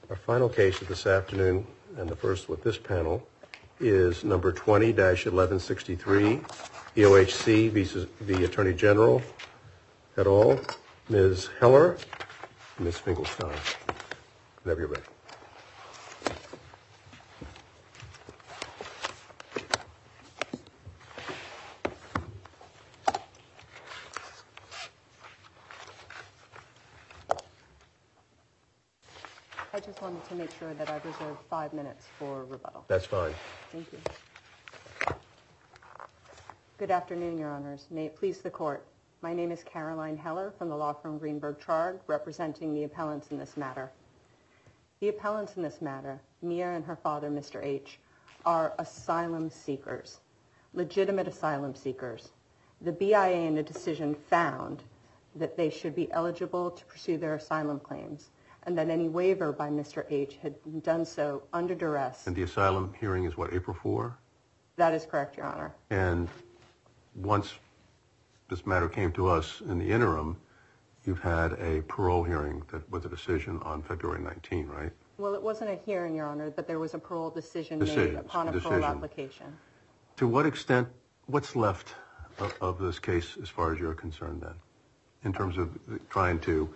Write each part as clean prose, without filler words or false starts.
Our final case of this afternoon, and the first with this panel, is number 20-1163, EOHC v. Attorney General et al. Ms. Heller, Ms. Finkelstein. Whenever you're ready. I just wanted to make sure that I reserved 5 minutes for rebuttal. That's fine. Thank you. Good afternoon, Your Honors. May it please the Court. My name is Caroline Heller from the law firm Greenberg Trard, representing the appellants in this matter. The appellants in this matter, Mia and her father, Mr. H., are asylum seekers, legitimate asylum seekers. The BIA in a decision found that they should be eligible to pursue their asylum claims, and that any waiver by Mr. H. had done so under duress. And the asylum hearing is what, April 4? That is correct, Your Honor. And once this matter came to us in the interim, you've had a parole hearing that with a decision on February 19, right? Well, it wasn't a hearing, Your Honor, but there was a parole decision made upon a parole application. To what extent, what's left of this case as far as you're concerned then, in terms of trying to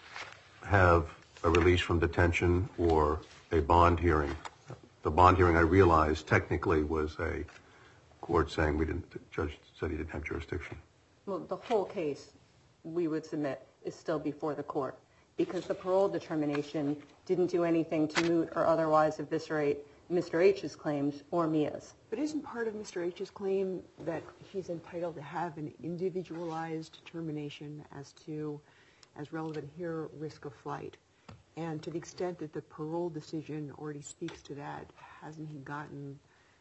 have a release from detention or a bond hearing? The bond hearing, I realize, technically was a court saying the judge said he didn't have jurisdiction. Well, the whole case, we would submit, is still before the court, because the parole determination didn't do anything to moot or otherwise eviscerate Mr. H's claims or Mia's. But isn't part of Mr. H's claim that he's entitled to have an individualized determination as to, as relevant here, risk of flight? And to the extent that the parole decision already speaks to that, hasn't he gotten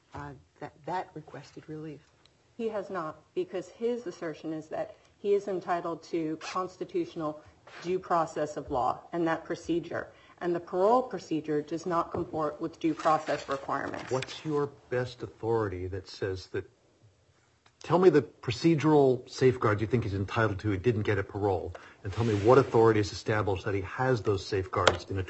that requested relief? He has not, because his assertion is that he is entitled to constitutional due process of law and that procedure. And the parole procedure does not comport with due process requirements. What's your best authority that says that? Tell me the procedural safeguards you think he's entitled to. He didn't get a parole. And tell me what authority is established that he has those safeguards in a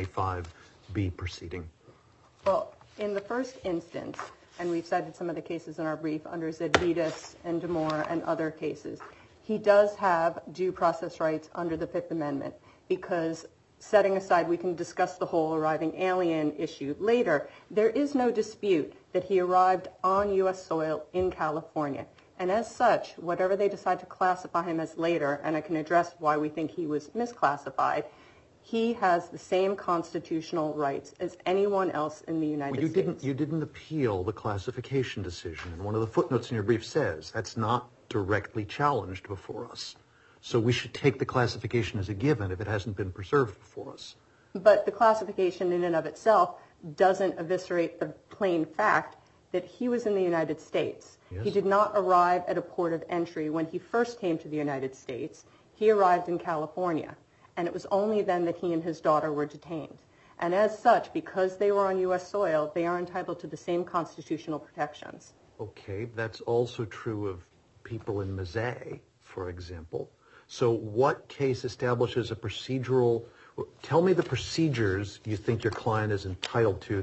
1225B proceeding. Well, in the first instance, and we've cited some of the cases in our brief under Zedvitas and Damore and other cases, he does have due process rights under the Fifth Amendment, because setting aside, we can discuss the whole arriving alien issue later, there is no dispute that he arrived on U.S. soil in California. And as such, whatever they decide to classify him as later, and I can address why we think he was misclassified, he has the same constitutional rights as anyone else in the United States. You didn't appeal the classification decision. And one of the footnotes in your brief says that's not directly challenged before us. So we should take the classification as a given if it hasn't been preserved before us. But the classification in and of itself doesn't eviscerate the plain fact that he was in the United States. Yes. He did not arrive at a port of entry when he first came to the United States. He arrived in California. And it was only then that he and his daughter were detained. And as such, because they were on U.S. soil, they are entitled to the same constitutional protections. Okay, that's also true of people in Mazzei, for example. So what case establishes a procedural, tell me the procedures you think your client is entitled to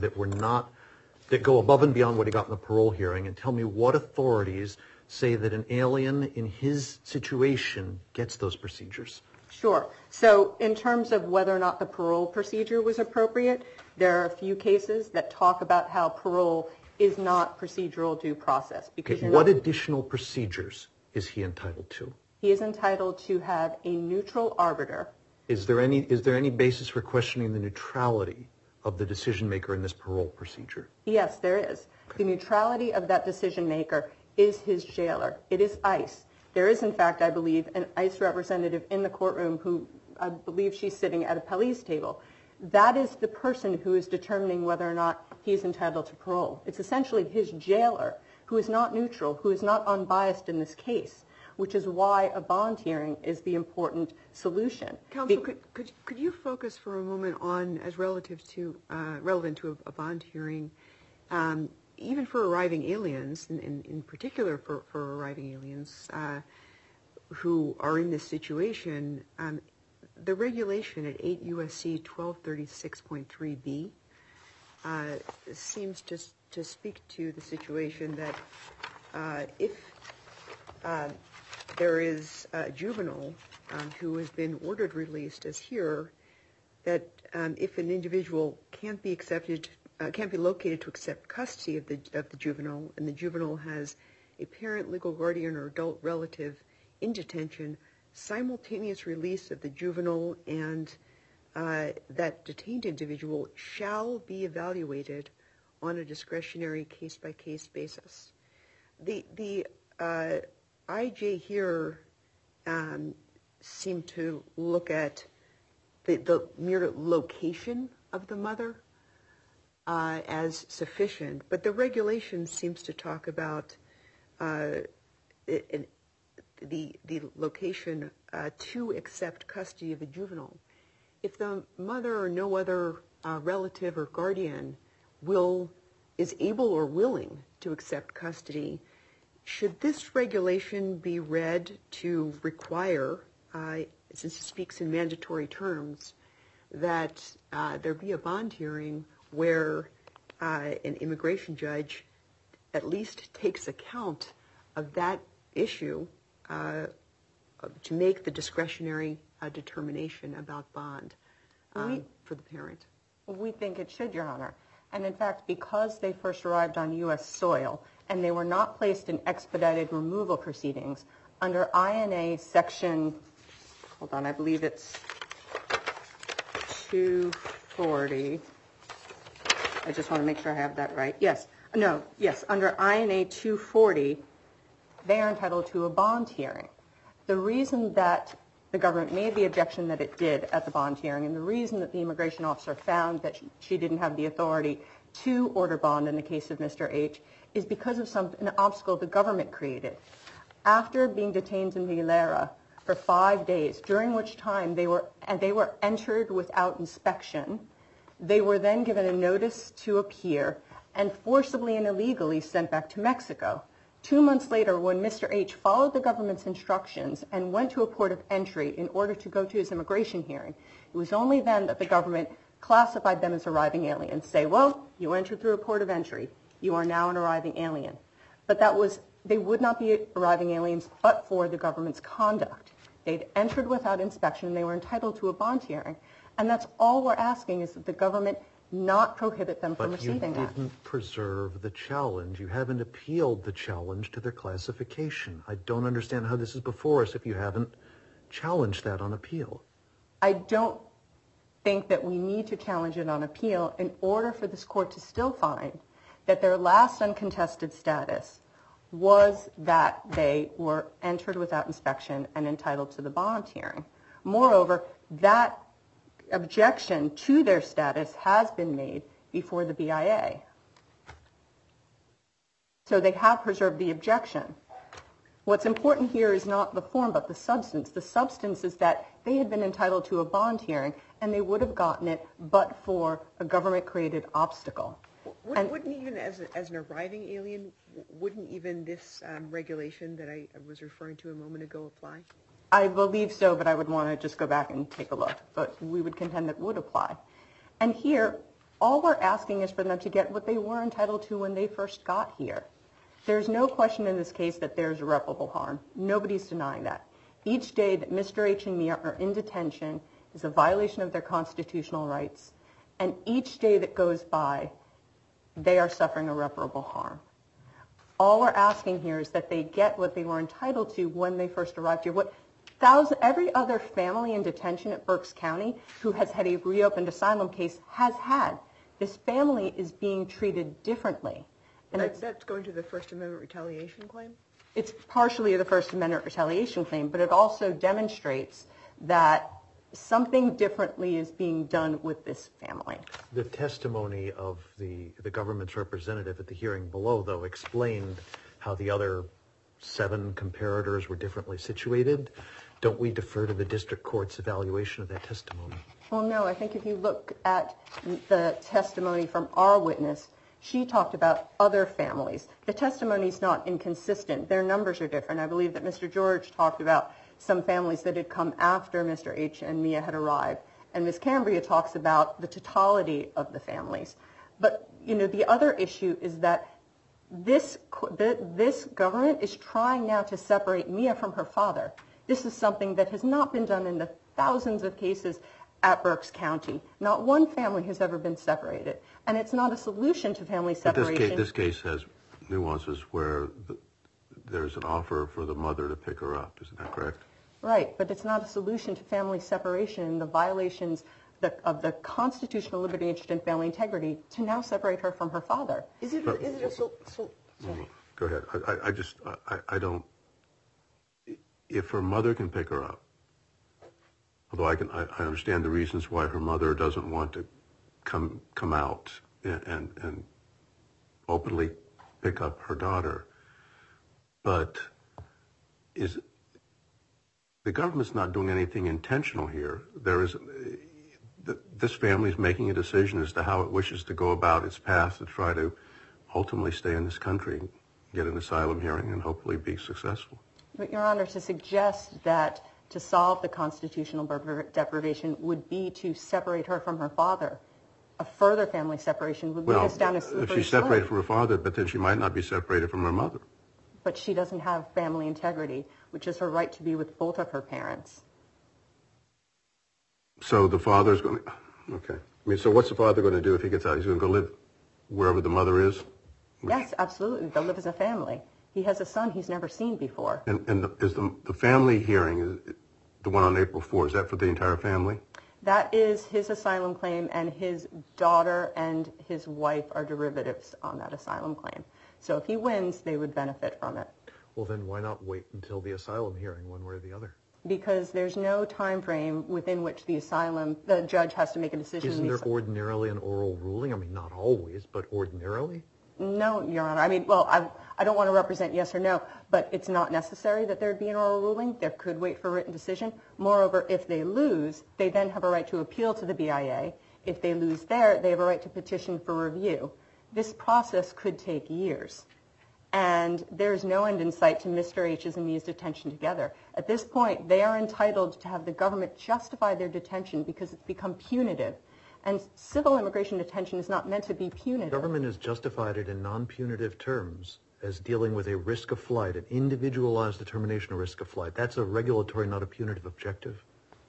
that go above and beyond what he got in the parole hearing, and tell me what authorities say that an alien in his situation gets those procedures. Sure. So in terms of whether or not the parole procedure was appropriate, there are a few cases that talk about how parole is not procedural due process. Because what additional procedures is he entitled to? He is entitled to have a neutral arbiter. Is there any basis for questioning the neutrality of the decision maker in this parole procedure? Yes, there is. The neutrality of that decision maker is his jailer. It is ICE. There is, in fact, I believe, an ICE representative in the courtroom who I believe she's sitting at a police table. That is the person who is determining whether or not he's entitled to parole. It's essentially his jailer who is not neutral, who is not unbiased in this case, which is why a bond hearing is the important solution. Counsel, could you focus for a moment on, as relevant to a bond hearing, even for arriving aliens, in particular for arriving aliens who are in this situation, The regulation at 8 U.S.C. 1236.3b seems to speak to the situation that if there is a juvenile who has been ordered released, as here, that if an individual can't be located to accept custody of the juvenile, and the juvenile has a parent, legal guardian, or adult relative in detention, simultaneous release of the juvenile and that detained individual shall be evaluated on a discretionary case-by-case basis. The IJ here seemed to look at the mere location of the mother as sufficient, but the regulation seems to talk about the location to accept custody of a juvenile. If the mother or no other relative or guardian is able or willing to accept custody, should this regulation be read to require, since it speaks in mandatory terms, that there be a bond hearing where an immigration judge at least takes account of that issue to make the discretionary determination about bond for the parent? We think it should, Your Honor. And in fact, because they first arrived on U.S. soil and they were not placed in expedited removal proceedings, under INA section, hold on, I believe it's 240. I just want to make sure I have that right. Yes, under INA 240, they are entitled to a bond hearing. The reason that the government made the objection that it did at the bond hearing, and the reason that the immigration officer found that she didn't have the authority to order bond in the case of Mr. H, is because of an obstacle the government created. After being detained in Villara for 5 days, during which time they were entered without inspection, they were then given a notice to appear and forcibly and illegally sent back to Mexico. 2 months later, when Mr. H followed the government's instructions and went to a port of entry in order to go to his immigration hearing, it was only then that the government classified them as arriving aliens. Say, well, you entered through a port of entry. You are now an arriving alien. But they would not be arriving aliens but for the government's conduct. They'd entered without inspection. They were entitled to a bond hearing. And that's all we're asking, is that the government not prohibit them from receiving that. But you didn't preserve the challenge. You haven't appealed the challenge to their classification. I don't understand how this is before us if you haven't challenged that on appeal. I don't think that we need to challenge it on appeal in order for this court to still find that their last uncontested status was that they were entered without inspection and entitled to the bond hearing. Moreover, that objection to their status has been made before the BIA. So they have preserved the objection. What's important here is not the form but the substance. The substance is that they had been entitled to a bond hearing and they would have gotten it but for a government-created obstacle. Wouldn't even as an arriving alien, wouldn't even this regulation that I was referring to a moment ago apply? I believe so, but I would want to just go back and take a look. But we would contend that would apply. And here, all we're asking is for them to get what they were entitled to when they first got here. There's no question in this case that there's irreparable harm. Nobody's denying that. Each day that Mr. H and Mia are in detention is a violation of their constitutional rights. And each day that goes by, they are suffering irreparable harm. All we're asking here is that they get what they were entitled to when they first arrived here. Every other family in detention at Berks County who has had a reopened asylum case has had. This family is being treated differently. And that's going to the First Amendment retaliation claim? It's partially the First Amendment retaliation claim, but it also demonstrates that something differently is being done with this family. The testimony of the government's representative at the hearing below, though, explained how the other 7 comparators were differently situated. Don't we defer to the district court's evaluation of that testimony? Well, no. I think if you look at the testimony from our witness, she talked about other families. The testimony's not inconsistent. Their numbers are different. I believe that Mr. George talked about some families that had come after Mr. H and Mia had arrived. And Ms. Cambria talks about the totality of the families. But, the other issue is that this government is trying now to separate Mia from her father. This is something that has not been done in the thousands of cases at Berks County. Not one family has ever been separated. And it's not a solution to family separation. But this case has nuances where there's an offer for the mother to pick her up. Isn't that correct? Right, but it's not a solution to family separation and the violations of the constitutional liberty, interest, and family integrity to now separate her from her father. Sorry. Go ahead. I don't. If her mother can pick her up, although I understand the reasons why her mother doesn't want to come out and openly pick up her daughter, but the government's not doing anything intentional here. This family is making a decision as to how it wishes to go about its path to try to ultimately stay in this country, get an asylum hearing, and hopefully be successful. But, Your Honor, to suggest that to solve the constitutional deprivation would be to separate her from her father, a further family separation would lead us down a slippery slope. If she's separated from her father, but then she might not be separated from her mother. But she doesn't have family integrity, which is her right to be with both of her parents. So the father's going to... Okay. So what's the father going to do if he gets out? He's going to go live wherever the mother is? Yes, absolutely. They'll live as a family. He has a son he's never seen before. And is the family hearing, the one on April 4, is that for the entire family? That is his asylum claim, and his daughter and his wife are derivatives on that asylum claim. So if he wins, they would benefit from it. Well, then why not wait until the asylum hearing, one way or the other? Because there's no time frame within which the judge has to make a decision. Isn't there ordinarily an oral ruling? I mean, not always, but ordinarily? No, Your Honor. I mean, I don't want to represent yes or no, but it's not necessary that there be an oral ruling. There could wait for a written decision. Moreover, if they lose, they then have a right to appeal to the BIA. If they lose there, they have a right to petition for review. This process could take years. And there's no end in sight to Mr. H's and Mia's detention together. At this point, they are entitled to have the government justify their detention because it's become punitive. And civil immigration detention is not meant to be punitive. The government has justified it in non-punitive terms as dealing with a risk of flight, an individualized determination of risk of flight. That's a regulatory, not a punitive objective.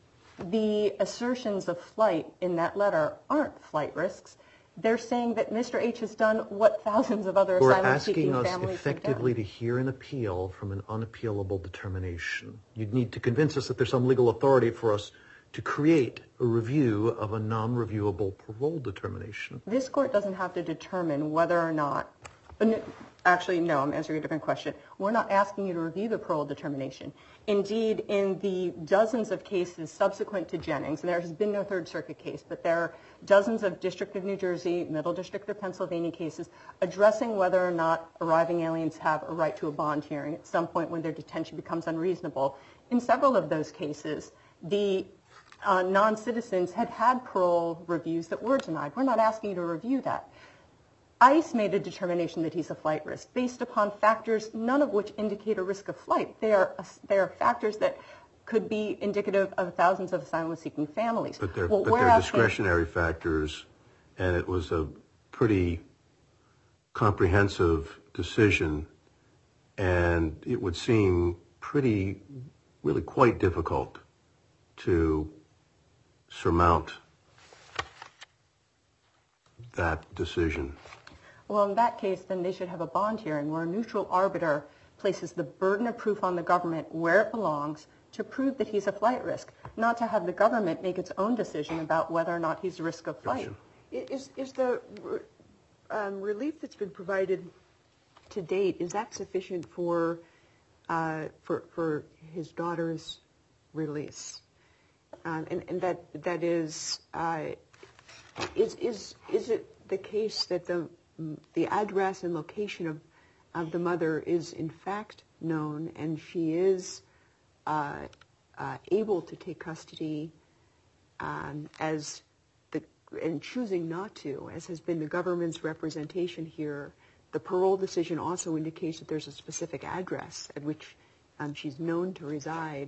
The assertions of flight in that letter aren't flight risks. They're saying that Mr. H has done what thousands of other asylum-seeking families have done. We're asking us effectively to hear an appeal from an unappealable determination. You'd need to convince us that there's some legal authority for us to create a review of a non-reviewable parole determination. This court doesn't have to determine whether or not... Actually, no, I'm answering a different question. We're not asking you to review the parole determination. Indeed, in the dozens of cases subsequent to Jennings, and there has been no Third Circuit case, but there are dozens of District of New Jersey, Middle District of Pennsylvania cases addressing whether or not arriving aliens have a right to a bond hearing at some point when their detention becomes unreasonable. In several of those cases, the non-citizens had parole reviews that were denied. We're not asking you to review that. ICE made a determination that he's a flight risk based upon factors, none of which indicate a risk of flight. They are factors that could be indicative of thousands of asylum-seeking families. But they're discretionary factors, and it was a pretty comprehensive decision, and it would seem really quite difficult to surmount that decision. Well, in that case, then they should have a bond hearing where a neutral arbiter places the burden of proof on the government where it belongs to prove that he's a flight risk, not to have the government make its own decision about whether or not he's a risk of flight. Is the relief that's been provided to date, is that sufficient for his daughter's release? And that is it the case that the address and location of the mother is in fact known, and she is able to take custody and choosing not to, as has been the government's representation here? The parole decision also indicates that there's a specific address at which she's known to reside.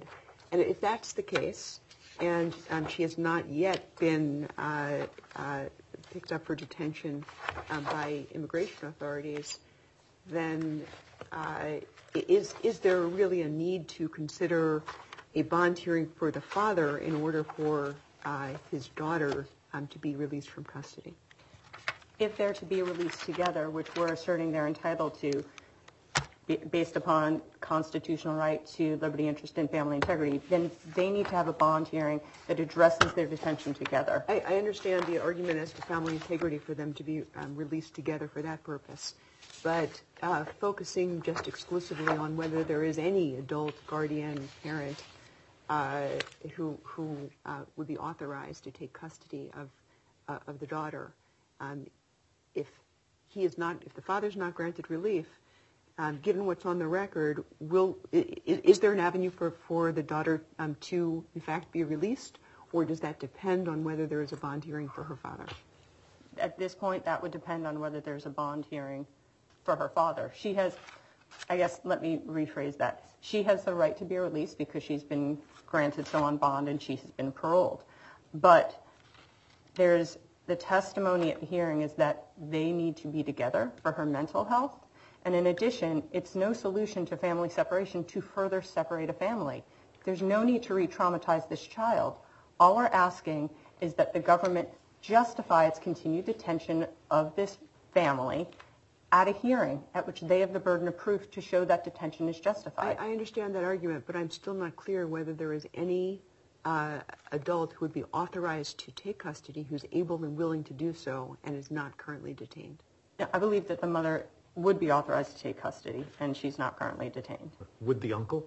And if that's the case, and she has not yet been picked up for detention by immigration authorities, then is there really a need to consider a bond hearing for the father in order for his daughter to be released from custody? If they're to be released together, which we're asserting they're entitled to, based upon constitutional right to liberty, interest, and family integrity, then they need to have a bond hearing that addresses their detention together. I understand the argument as to family integrity for them to be released together for that purpose, but focusing just exclusively on whether there is any adult guardian parent who would be authorized to take custody of the daughter, if the father's not granted relief, given what's on the record, is there an avenue for the daughter to, in fact, be released, or does that depend on whether there is a bond hearing for her father? At this point, that would depend on whether there's a bond hearing for her father. She has, I guess, let me rephrase that. She has the right to be released because she's been granted so on bond and she has been paroled. But there's the testimony at the hearing is that they need to be together for her mental health. And in addition, it's no solution to family separation to further separate a family. There's no need to re-traumatize this child. All we're asking is that the government justify its continued detention of this family at a hearing at which they have the burden of proof to show that detention is justified. I understand that argument, but I'm still not clear whether there is any adult who would be authorized to take custody who's able and willing to do so and is not currently detained. I believe that the mother would be authorized to take custody, and she's not currently detained. Would the uncle?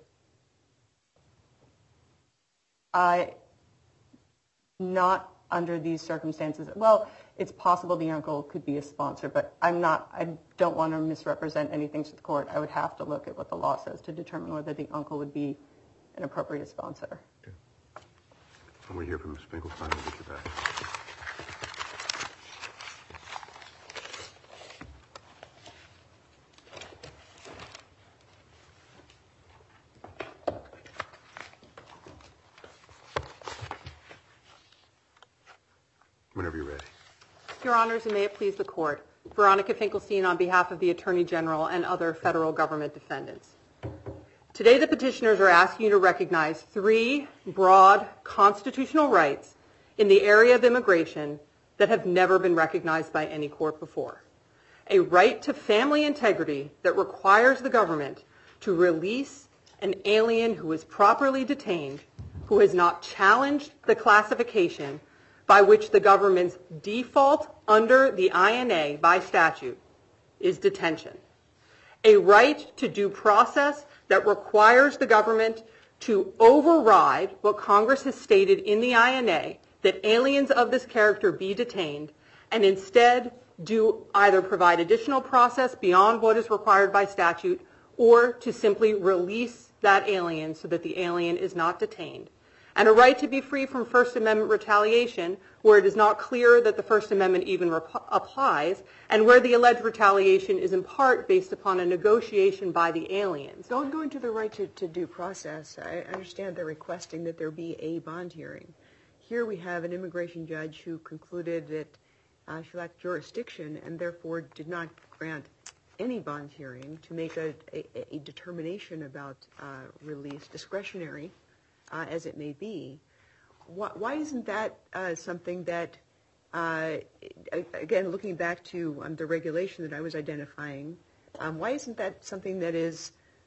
Not under these circumstances. Well, it's possible the uncle could be a sponsor, but I don't want to misrepresent anything to the court. I would have to look at what the law says to determine whether the uncle would be an appropriate sponsor. Okay. And we hear from Ms. Finkelstein. We'll get you back. Whenever you're ready. Your Honors, and may it please the Court, Veronica Finkelstein on behalf of the Attorney General and other federal government defendants. Today the petitioners are asking you to recognize three broad constitutional rights in the area of immigration that have never been recognized by any court before. A right to family integrity that requires the government to release an alien who is properly detained, who has not challenged the classification by which the government's default under the INA by statute is detention. A right to due process that requires the government to override what Congress has stated in the INA, that aliens of this character be detained, and instead do either provide additional process beyond what is required by statute or to simply release that alien so that the alien is not detained. And a right to be free from First Amendment retaliation where it is not clear that the First Amendment even applies, and where the alleged retaliation is in part based upon a negotiation by the aliens. Going to the right to due process, I understand they're requesting that there be a bond hearing. Here we have an immigration judge who concluded that she lacked jurisdiction and therefore did not grant any bond hearing to make a determination about release, discretionary as it may be. Why isn't that something that, again, looking back to the regulation that I was identifying, why isn't that something that is,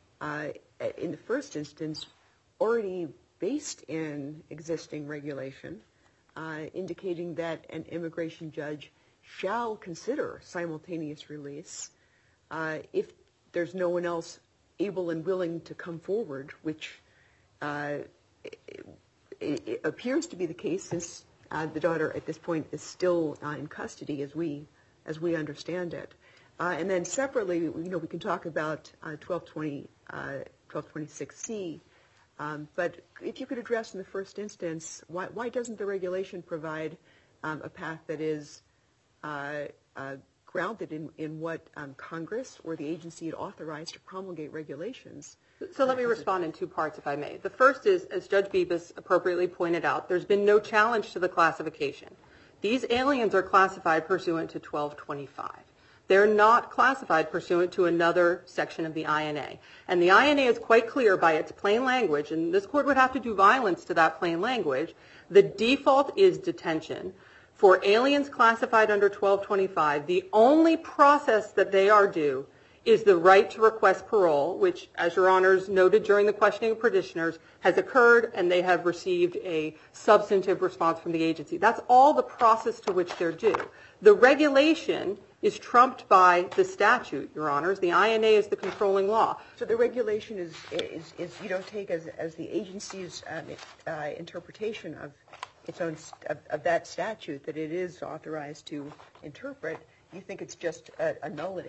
in the first instance, already based in existing regulation, indicating that an immigration judge shall consider simultaneous release if there's no one else able and willing to come forward, which it appears to be the case since the daughter at this point is still in custody as we understand it. And then separately, we can talk about 1226C, but if you could address in the first instance, why doesn't the regulation provide a path that is grounded in what Congress or the agency had authorized to promulgate regulations So let me respond in two parts, if I may. The first is, as Judge Bibas appropriately pointed out, there's been no challenge to the classification. These aliens are classified pursuant to 1225. They're not classified pursuant to another section of the INA. And the INA is quite clear by its plain language, and this court would have to do violence to that plain language. The default is detention. For aliens classified under 1225, the only process that they are due is the right to request parole, which, as Your Honors noted during the questioning of petitioners, has occurred, and they have received a substantive response from the agency. That's all the process to which they're due. The regulation is trumped by the statute, Your Honors. The INA is the controlling law. So the regulation is you don't take as the agency's interpretation of its own of that statute that it is authorized to interpret. You think it's just a nullity?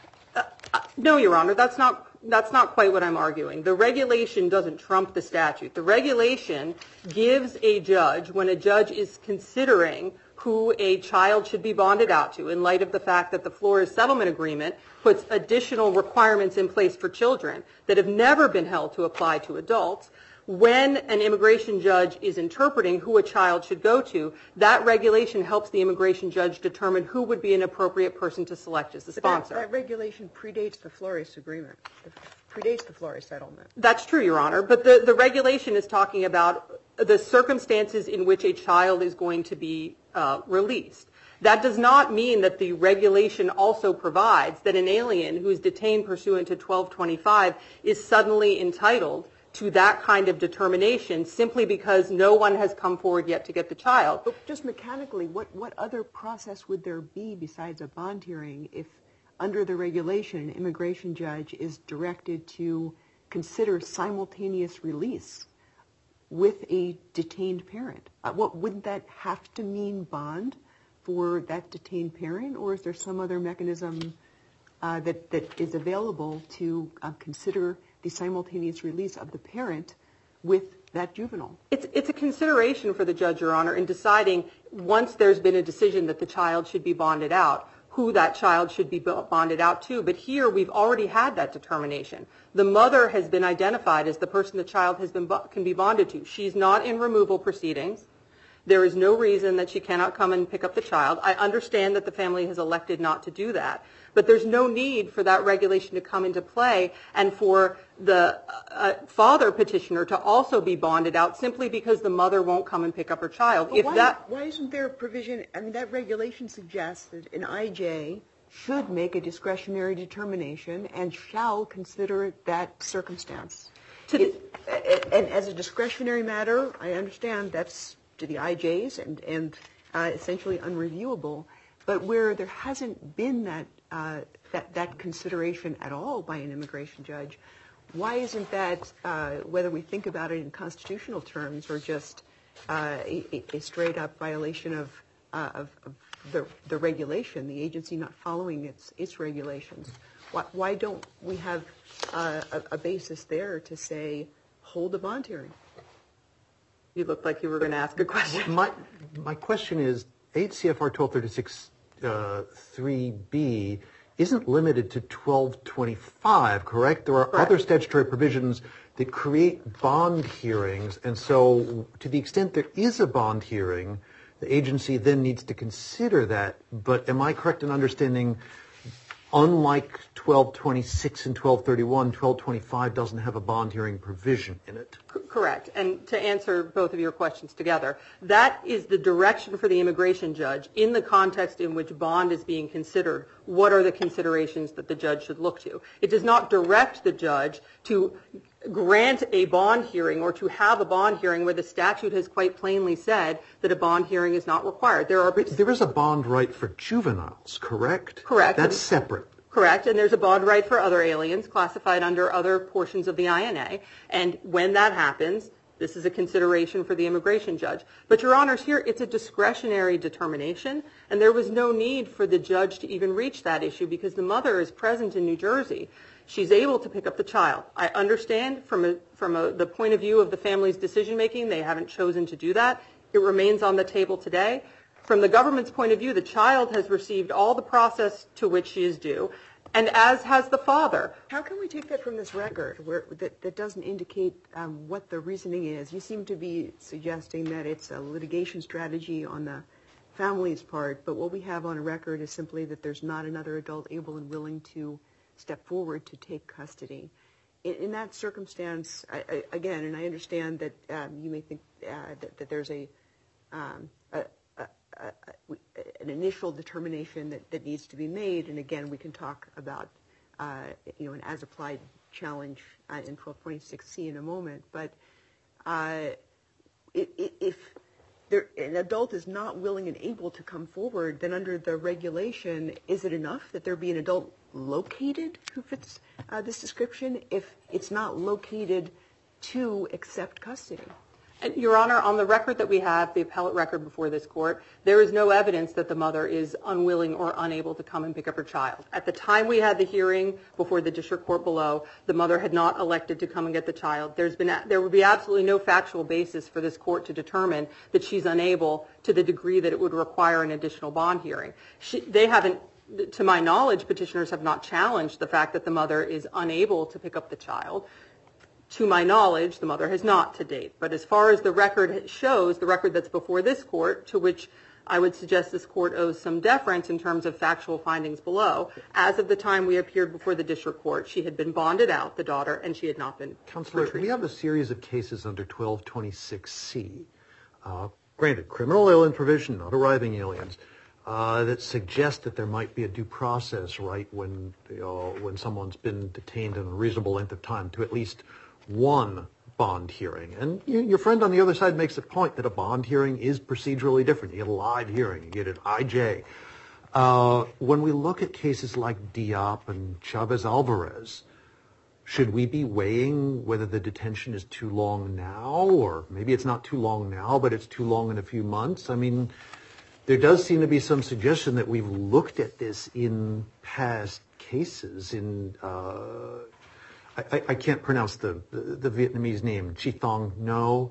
No, Your Honor, that's not quite what I'm arguing. The regulation doesn't trump the statute. The regulation gives a judge, when a judge is considering who a child should be bonded out to, in light of the fact that the Flores Settlement Agreement puts additional requirements in place for children that have never been held to apply to adults, when an immigration judge is interpreting who a child should go to, that regulation helps the immigration judge determine who would be an appropriate person to select as the sponsor. That regulation predates the Flores Agreement, predates the Flores Settlement. That's true, Your Honor, but the regulation is talking about the circumstances in which a child is going to be released. That does not mean that the regulation also provides that an alien who is detained pursuant to 1225 is suddenly entitled to that kind of determination simply because no one has come forward yet to get the child. But just mechanically, what other process would there be besides a bond hearing if, under the regulation, an immigration judge is directed to consider simultaneous release with a detained parent? Wouldn't that have to mean bond for that detained parent, or is there some other mechanism that is available to consider the simultaneous release of the parent with that juvenile? It's a consideration for the judge, Your Honor, in deciding, once there's been a decision that the child should be bonded out, who that child should be bonded out to. But here we've already had that determination. The mother has been identified as the person the child can be bonded to. She's not in removal proceedings. There is no reason that she cannot come and pick up the child. I understand that the family has elected not to do that, but there's no need for that regulation to come into play and for the father petitioner to also be bonded out simply because the mother won't come and pick up her child. Why isn't there a provision? I mean, that regulation suggests that an IJ should make a discretionary determination and shall consider that circumstance. And as a discretionary matter, I understand that's to the IJs and essentially unreviewable. But where there hasn't been that consideration at all by an immigration judge, why isn't that, whether we think about it in constitutional terms or just a straight up violation of the regulation, the agency not following its regulations? Why don't we have a basis there to say, hold a bond hearing? You looked like you were going to ask a question. My question is, 8 CFR 1236(3)(b) isn't limited to 1225, correct? There are other statutory provisions that create bond hearings, and so to the extent there is a bond hearing, the agency then needs to consider that. But am I correct in understanding, unlike 1226 and 1231, 1225 doesn't have a bond hearing provision in it? Correct. And to answer both of your questions together, that is the direction for the immigration judge in the context in which bond is being considered. What are the considerations that the judge should look to? It does not direct the judge to grant a bond hearing or to have a bond hearing where the statute has quite plainly said that a bond hearing is not required. There is a bond right for juveniles, correct? Correct. That's separate. Correct, and there's a bond right for other aliens classified under other portions of the INA, and when that happens, this is a consideration for the immigration judge. But, Your Honors, here it's a discretionary determination, and there was no need for the judge to even reach that issue because the mother is present in New Jersey. She's able to pick up the child. I understand from the point of view of the family's decision-making, they haven't chosen to do that. It remains on the table today. From the government's point of view, the child has received all the process to which she is due, and as has the father. How can we take that from this record that doesn't indicate what the reasoning is? You seem to be suggesting that it's a litigation strategy on the family's part, but what we have on a record is simply that there's not another adult able and willing to step forward to take custody. In that circumstance, again, and I understand that you may think that there's an initial determination that needs to be made, and again, we can talk about an as-applied challenge in 1226C in a moment. But if an adult is not willing and able to come forward, then under the regulation, is it enough that there be an adult located who fits this description if it's not located to accept custody? And, Your Honor, on the record that we have, the appellate record before this court, there is no evidence that the mother is unwilling or unable to come and pick up her child. At the time we had the hearing before the district court below, the mother had not elected to come and get the child. There would be absolutely no factual basis for this court to determine that she's unable to the degree that it would require an additional bond hearing. They haven't, to my knowledge, petitioners have not challenged the fact that the mother is unable to pick up the child. To my knowledge, the mother has not to date. But as far as the record shows, the record that's before this court, to which I would suggest this court owes some deference in terms of factual findings below, as of the time we appeared before the district court, she had been bonded out, the daughter, and she had not been Counselor, retrieved. we have a series of cases under 1226C, granted, criminal alien provision, not arriving aliens, that suggest that there might be a due process right when someone's been detained in a reasonable length of time to at least one bond hearing. And your friend on the other side makes a point that a bond hearing is procedurally different. You get a live hearing, you get an IJ. When we look at cases like Diop and Chavez-Alvarez, should we be weighing whether the detention is too long now, or maybe it's not too long now, but it's too long in a few months? I mean, there does seem to be some suggestion that we've looked at this in past cases. I can't pronounce the Vietnamese name, Chi Thong No.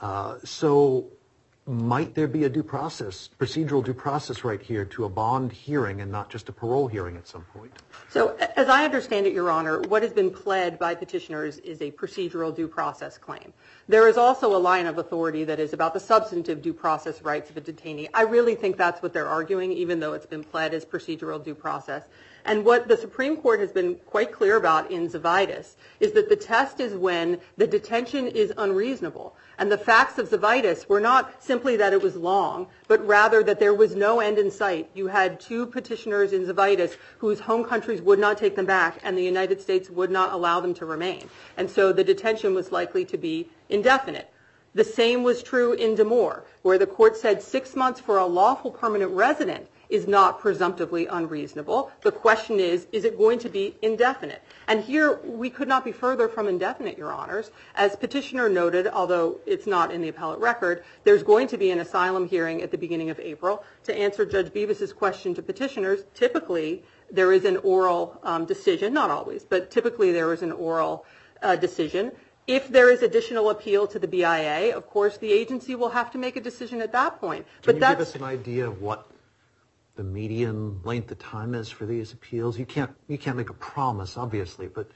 So might there be a due process, procedural due process right here to a bond hearing and not just a parole hearing at some point? So as I understand it, Your Honor, what has been pled by petitioners is a procedural due process claim. There is also a line of authority that is about the substantive due process rights of a detainee. I really think that's what they're arguing, even though it's been pled as procedural due process. And what the Supreme Court has been quite clear about in Zavitas is that the test is when the detention is unreasonable. And the facts of Zavitas were not simply that it was long, but rather that there was no end in sight. You had two petitioners in Zavitas whose home countries would not take them back, and the United States would not allow them to remain. And so the detention was likely to be indefinite. The same was true in Damore, where the court said 6 months for a lawful permanent resident is not presumptively unreasonable. The question is it going to be indefinite? And here we could not be further from indefinite, Your Honors. As petitioner noted, although it's not in the appellate record, there's going to be an asylum hearing at the beginning of April. To answer Judge Bevis's question to petitioners, typically there is an oral decision, not always, but typically there is an oral decision. If there is additional appeal to the BIA, of course, the agency will have to make a decision at that point. Can you give us an idea of what the median length of time is for these appeals? You can't make a promise, obviously, but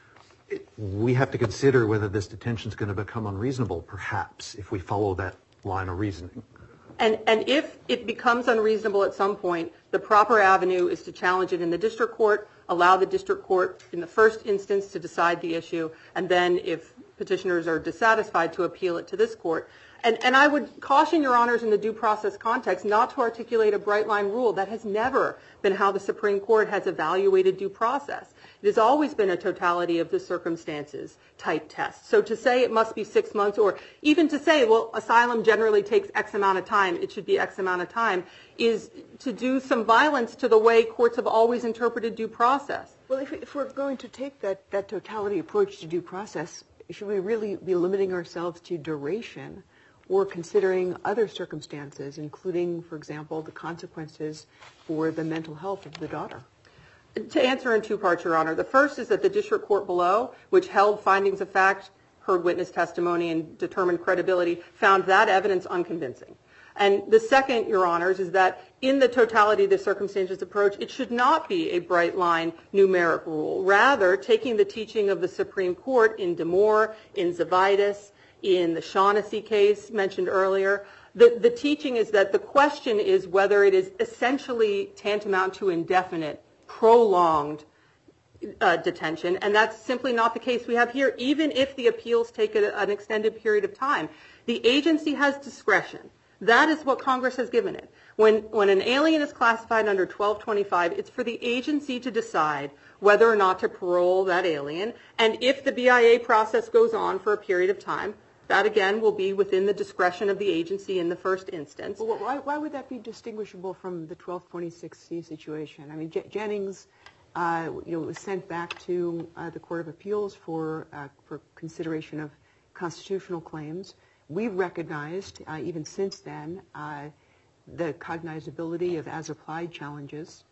we have to consider whether this detention is going to become unreasonable, perhaps, if we follow that line of reasoning. And if it becomes unreasonable at some point, the proper avenue is to challenge it in the district court, allow the district court in the first instance to decide the issue, and then if petitioners are dissatisfied, to appeal it to this court. And I would caution Your Honors in the due process context not to articulate a bright line rule. That has never been how the Supreme Court has evaluated due process. It has always been a totality of the circumstances type test. So to say it must be 6 months, or even to say, well, asylum generally takes X amount of time, it should be X amount of time, is to do some violence to the way courts have always interpreted due process. Well, if we're going to take that totality approach to due process, should we really be limiting ourselves to duration, or considering other circumstances, including, for example, the consequences for the mental health of the daughter? To answer in two parts, Your Honor. The first is that the district court below, which held findings of fact, heard witness testimony, and determined credibility, found that evidence unconvincing. And the second, Your Honors, is that in the totality of the circumstances approach, it should not be a bright line numeric rule. Rather, taking the teaching of the Supreme Court in Damore, in Zavidas, in the Shaughnessy case mentioned earlier, the teaching is that the question is whether it is essentially tantamount to indefinite, prolonged detention, and that's simply not the case we have here, even if the appeals take an extended period of time. The agency has discretion. That is what Congress has given it. When an alien is classified under 1225, it's for the agency to decide whether or not to parole that alien, and if the BIA process goes on for a period of time, that again will be within the discretion of the agency in the first instance. Well, why would that be distinguishable from the 1226C situation? I mean, Jennings was sent back to the Court of Appeals for consideration of constitutional claims. We've recognized, even since then, the cognizability of as-applied challenges.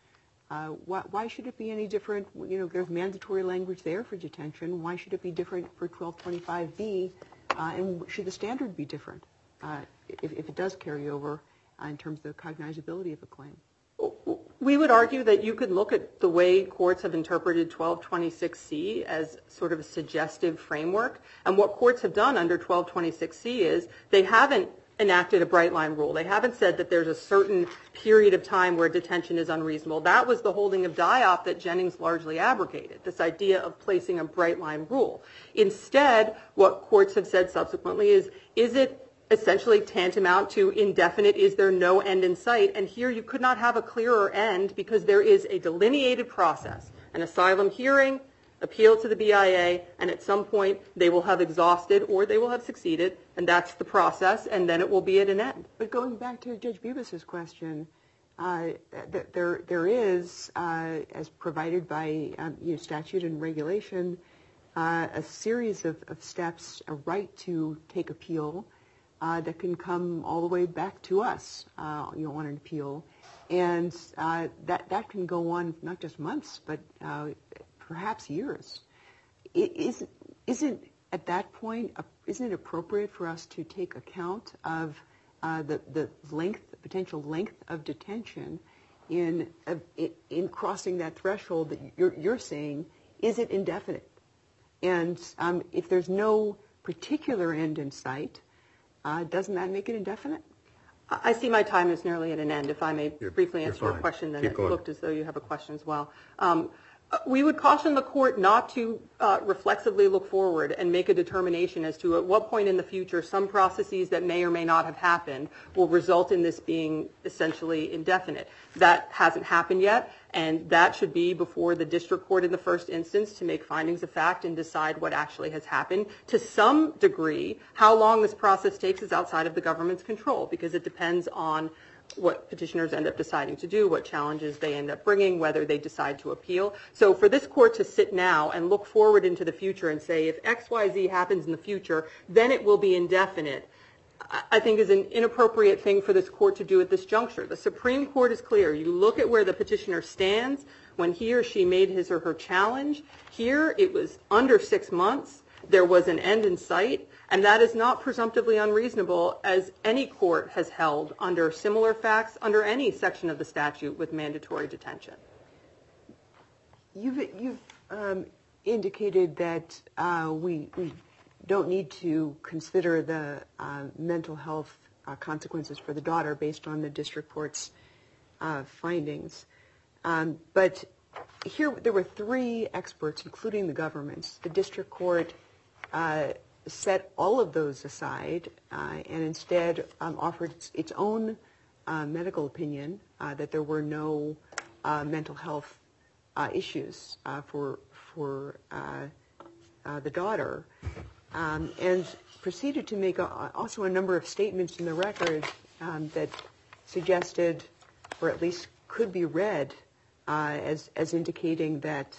Why should it be any different? There's mandatory language there for detention. Why should it be different for 1225B? And should the standard be different if it does carry over in terms of the cognizability of a claim? We would argue that you could look at the way courts have interpreted 1226C as sort of a suggestive framework. And what courts have done under 1226C is they haven't enacted a bright line rule. They haven't said that there's a certain period of time where detention is unreasonable. That was the holding of Diop that Jennings largely abrogated, this idea of placing a bright line rule. Instead, what courts have said subsequently is it essentially tantamount to indefinite? Is there no end in sight? And here you could not have a clearer end because there is a delineated process, an asylum hearing, appeal to the BIA, and at some point they will have exhausted or they will have succeeded, and that's the process, and then it will be at an end. But going back to Judge Bibas's question, there is, as provided by statute and regulation, a series of steps, a right to take appeal that can come all the way back to us on an appeal. And that can go on not just months, but perhaps years. Isn't at that point, isn't it appropriate for us to take account of the potential length of detention in crossing that threshold that you're saying? Is it indefinite? And if there's no particular end in sight, doesn't that make it indefinite? I see my time is nearly at an end. If I may briefly answer your question, then it looked as though you have a question as well. We would caution the court not to reflexively look forward and make a determination as to at what point in the future some processes that may or may not have happened will result in this being essentially indefinite. That hasn't happened yet, and that should be before the district court in the first instance to make findings of fact and decide what actually has happened. To some degree, how long this process takes is outside of the government's control because it depends on what petitioners end up deciding to do, what challenges they end up bringing, whether they decide to appeal. So for this court to sit now and look forward into the future and say if X, Y, Z happens in the future, then it will be indefinite, I think is an inappropriate thing for this court to do at this juncture. The Supreme Court is clear. You look at where the petitioner stands when he or she made his or her challenge. Here it was under 6 months. There was an end in sight, and that is not presumptively unreasonable as any court has held under similar facts under any section of the statute with mandatory detention. You've indicated that we don't need to consider the mental health consequences for the daughter based on the district court's findings. But here there were 3 experts, including the government's. The district court set all of those aside and instead offered its own medical opinion that there were no mental health issues for the daughter, and proceeded to make also a number of statements in the record that suggested, or at least could be read as indicating that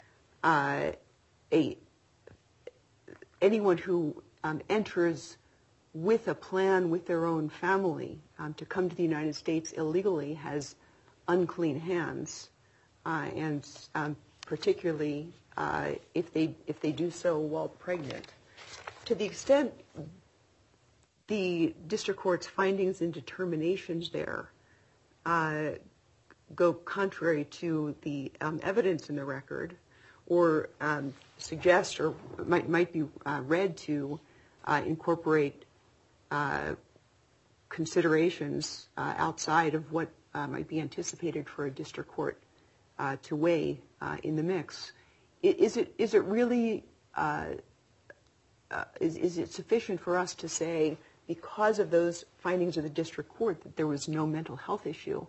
anyone who enters with a plan with their own family to come to the United States illegally has unclean hands, and particularly if they do so while pregnant. To the extent the district court's findings and determinations there go contrary to the evidence in the record, or suggest or might be read to incorporate considerations outside of what might be anticipated for a district court to weigh in the mix. Is it really is it sufficient for us to say, because of those findings of the district court, that there was no mental health issue,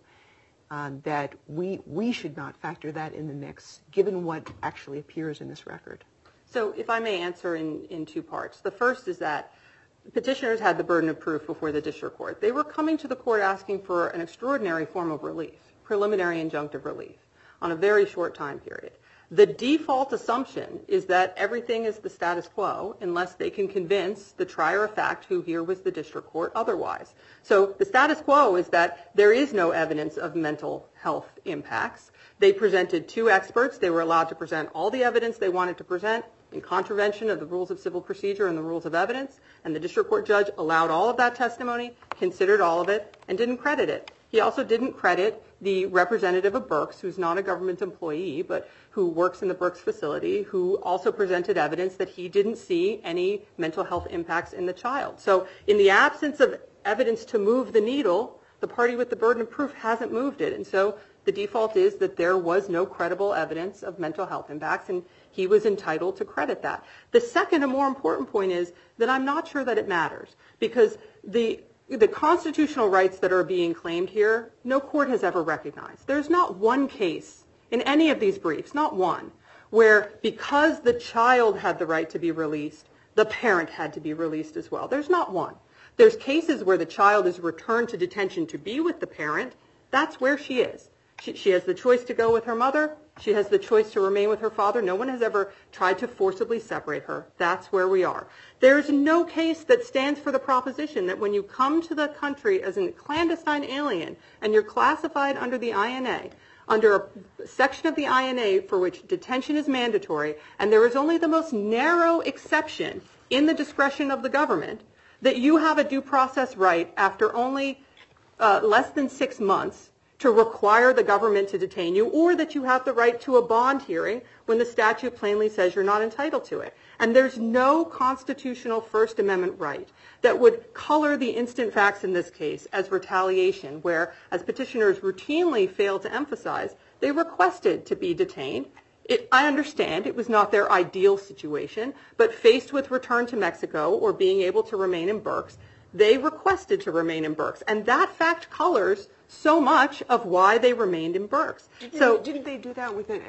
that we should not factor that in the mix, given what actually appears in this record? So if I may answer in two parts. The first is that petitioners had the burden of proof before the district court. They were coming to the court asking for an extraordinary form of relief, preliminary injunctive relief, on a very short time period. The default assumption is that everything is the status quo unless they can convince the trier of fact, who here was the district court, otherwise. So the status quo is that there is no evidence of mental health impacts. They presented 2 experts. They were allowed to present all the evidence they wanted to present in contravention of the rules of civil procedure and the rules of evidence, and the district court judge allowed all of that testimony, considered all of it, and didn't credit it. He also didn't credit the representative of Berks, who's not a government employee, but who works in the Berks facility, who also presented evidence that he didn't see any mental health impacts in the child. So in the absence of evidence to move the needle, the party with the burden of proof hasn't moved it. And so the default is that there was no credible evidence of mental health impacts, and he was entitled to credit that. The second and more important point is that I'm not sure that it matters, because the constitutional rights that are being claimed here, no court has ever recognized. There's not one case in any of these briefs, not one, where because the child had the right to be released, the parent had to be released as well. There's not one. There's cases where the child is returned to detention to be with the parent. That's where she is. She has the choice to go with her mother. She has the choice to remain with her father. No one has ever tried to forcibly separate her. That's where we are. There's no case that stands for the proposition that when you come to the country as a clandestine alien and you're classified under the INA, under a section of the INA for which detention is mandatory, and there is only the most narrow exception in the discretion of the government, that you have a due process right after only less than 6 months to require the government to detain you, or that you have the right to a bond hearing when the statute plainly says you're not entitled to it. And there's no constitutional First Amendment right that would color the instant facts in this case as retaliation, where, as petitioners routinely fail to emphasize, they requested to be detained. I understand it was not their ideal situation, but faced with return to Mexico or being able to remain in Berks, they requested to remain in Berks. And that fact colors so much of why they remained in Berks. Didn't they do that with an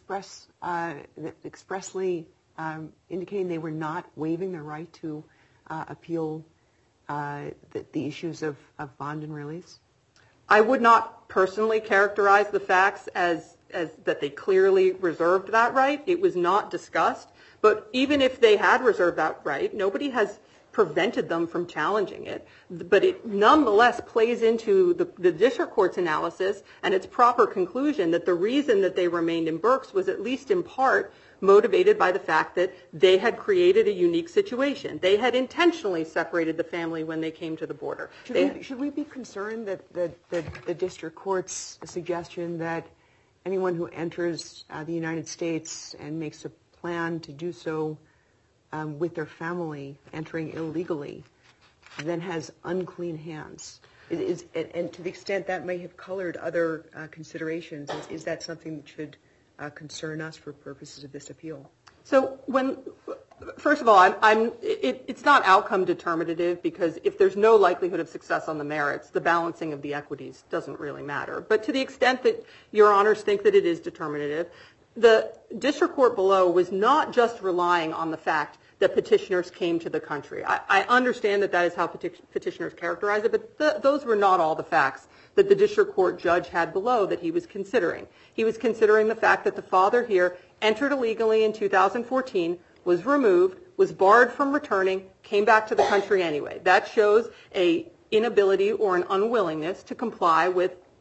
expressly indicating they were not waiving their right to appeal the issues of bond and release? I would not personally characterize the facts as that they clearly reserved that right. It was not discussed. But even if they had reserved that right, nobody has prevented them from challenging it. But it nonetheless plays into the district court's analysis and its proper conclusion that the reason that they remained in Berks was at least in part motivated by the fact that they had created a unique situation. They had intentionally separated the family when they came to the border. Should we be concerned that the district court's suggestion that anyone who enters the United States and makes a plan to do so with their family entering illegally then has unclean hands? And to the extent that may have colored other considerations, is that something that should concern us for purposes of this appeal? So first of all, it's not outcome determinative, because if there's no likelihood of success on the merits, the balancing of the equities doesn't really matter. But to the extent that your honors think that it is determinative, the district court below was not just relying on the fact that petitioners came to the country. I understand that is how petitioners characterize it, but those were not all the facts that the district court judge had below that he was considering. He was considering the fact that the father here entered illegally in 2014, was removed, was barred from returning, came back to the country anyway. That shows an inability or an unwillingness to comply with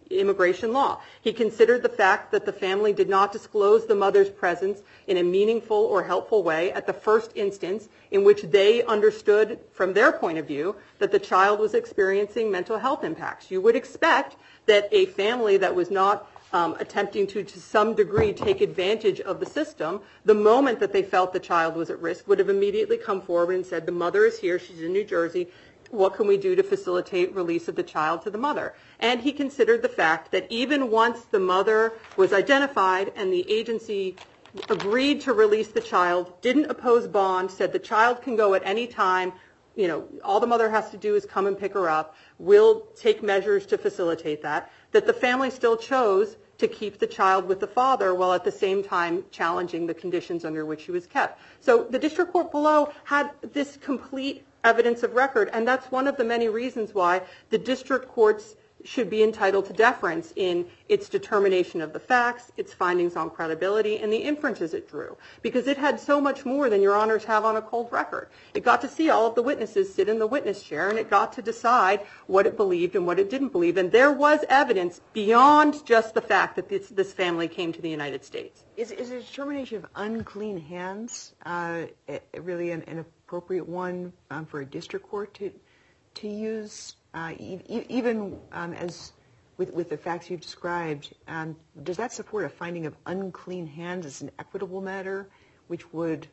immigration law. He considered the fact that the family did not disclose the mother's presence in a meaningful or helpful way at the first instance in which they understood from their point of view that the child was experiencing mental health impacts. You would expect that a family that was not attempting to some degree take advantage of the system, the moment that they felt the child was at risk, would have immediately come forward and said, the mother is here, she's in New Jersey, what can we do to facilitate release of the child to the mother? And he considered the fact that even once the mother was identified and the agency agreed to release the child, didn't oppose bond, said the child can go at any time, all the mother has to do is come and pick her up, we'll take measures to facilitate that the family still chose to keep the child with the father while at the same time challenging the conditions under which she was kept. So the district court below had this complete evidence of record, and that's one of the many reasons why the district courts should be entitled to deference in its determination of the facts, its findings on credibility, and the inferences it drew, because it had so much more than your honors have on a cold record. It got to see all of the witnesses sit in the witness chair, and it got to decide what it believed and what it didn't believe, and there was evidence beyond just the fact that this family came to the United States. Is a determination of unclean hands really an appropriate one for a district court to use, even as with the facts you've described? Does that support a finding of unclean hands as an equitable matter, which would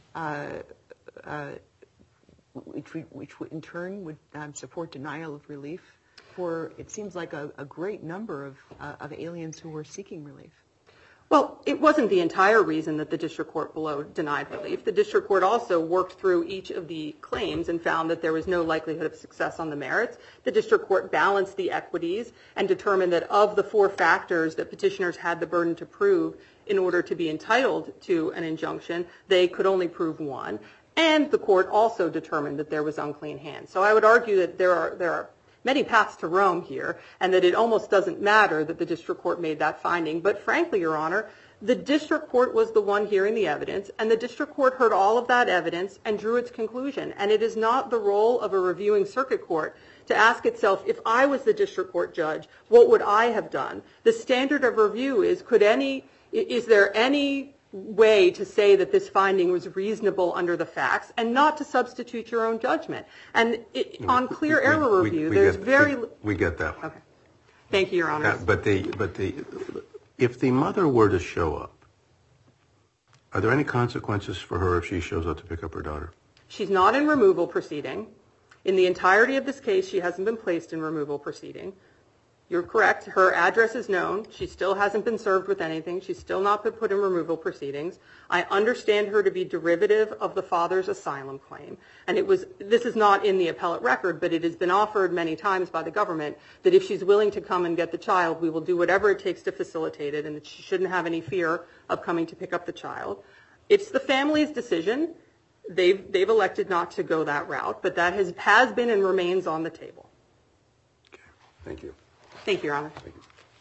in turn would support denial of relief for, it seems like, a great number of aliens who were seeking relief? Well, it wasn't the entire reason that the district court below denied relief. The district court also worked through each of the claims and found that there was no likelihood of success on the merits. The district court balanced the equities and determined that of the 4 factors that petitioners had the burden to prove in order to be entitled to an injunction, they could only prove 1. And the court also determined that there was unclean hands. So I would argue that there are many paths to Rome here, and that it almost doesn't matter that the district court made that finding. But frankly, Your Honor, the district court was the one hearing the evidence, and the district court heard all of that evidence and drew its conclusion. And it is not the role of a reviewing circuit court to ask itself, if I was the district court judge, what would I have done? The standard of review is, is there any way to say that this finding was reasonable under the facts, and not to substitute your own judgment? And on clear error review, there's very... We get that. Okay. Thank you, Your Honor. But if the mother were to show up, are there any consequences for her if she shows up to pick up her daughter? She's not in removal proceeding. In the entirety of this case, she hasn't been placed in removal proceeding. You're correct. Her address is known. She still hasn't been served with anything. She's still not been put in removal proceedings. I understand her to be derivative of the father's asylum claim. And this is not in the appellate record, but it has been offered many times by the government that if she's willing to come and get the child, we will do whatever it takes to facilitate it, and that she shouldn't have any fear of coming to pick up the child. It's the family's decision. They've elected not to go that route, but that has been and remains on the table. Okay. Thank you. Thank you, Your Honor. Thank you.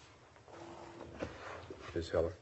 Ms. Heller.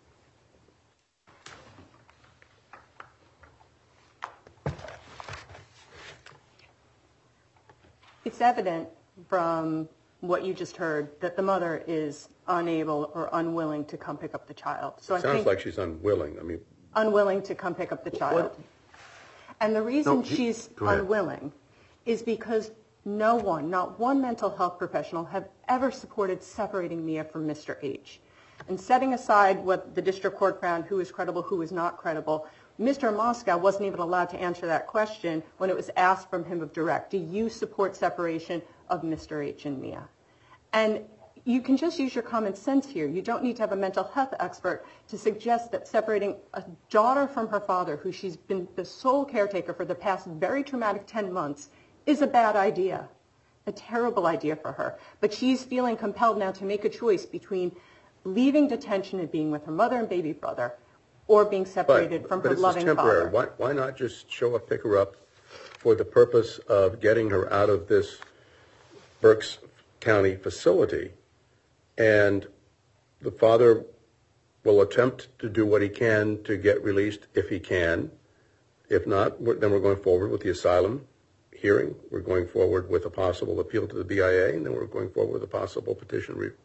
It's evident from what you just heard that the mother is unable or unwilling to come pick up the child. So It sounds like she's unwilling. Unwilling to come pick up the child. And the reason she's unwilling is because not one mental health professional have ever supported separating Mia from Mr. H. And setting aside what the district court found, who is credible, who is not credible, Mr. Moscow wasn't even allowed to answer that question when it was asked from him of direct. Do you support separation of Mr. H and Mia? And you can just use your common sense here. You don't need to have a mental health expert to suggest that separating a daughter from her father, who she's been the sole caretaker for the past very traumatic 10 months, is a bad idea, a terrible idea for her. But she's feeling compelled now to make a choice between leaving detention and being with her mother and baby brother, or being separated from her loving father. But it's temporary. Why not just show up, pick her up for the purpose of getting her out of this Berks County facility, and the father will attempt to do what he can to get released if he can. If not, then we're going forward with the asylum hearing. We're going forward with a possible appeal to the BIA, and then we're going forward with a possible petition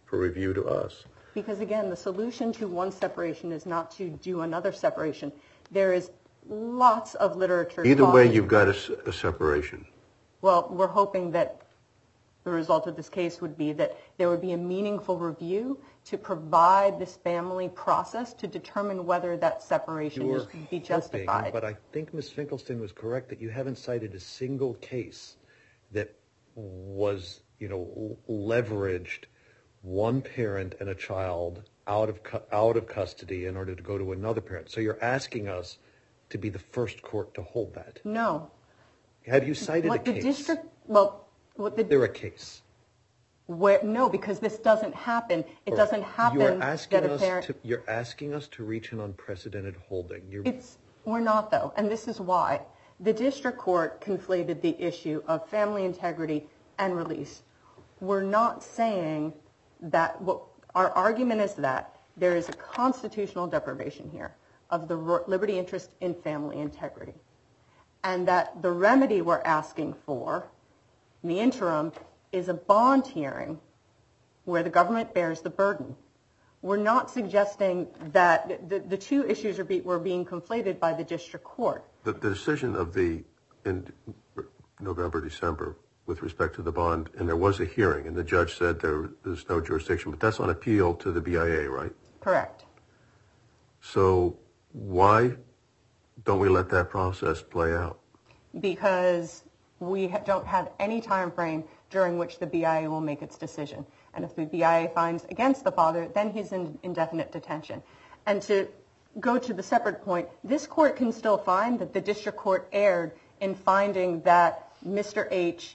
for review to us? Because, again, the solution to one separation is not to do another separation. There is lots of literature. Either way, you've got a separation. Well, we're hoping that the result of this case would be that there would be a meaningful review to provide this family process to determine whether that separation is be justified. Hoping, but I think Ms. Finkelstein was correct that you haven't cited a single case that was, leveraged one parent and a child out of custody in order to go to another parent. So you're asking us to be the first court to hold that. No. Have you cited a case? Is there a case? No, because this doesn't happen. It doesn't happen that a parent... You're asking us to reach an unprecedented holding. We're not, though, and this is why. The district court conflated the issue of family integrity and release. We're not saying that... Our argument is that there is a constitutional deprivation here of the liberty interest in family integrity, and that the remedy we're asking for in the interim is a bond hearing where the government bears the burden. We're not suggesting that the two issues were being conflated by the district court. The decision of in November, December, with respect to the bond, and there was a hearing, and the judge said there's no jurisdiction, but that's on appeal to the BIA, right? Correct. So why don't we let that process play out? Because we don't have any time frame during which the BIA will make its decision. And if the BIA finds against the father, then he's in indefinite detention. And to go to the separate point, this court can still find that the district court erred in finding that Mr. H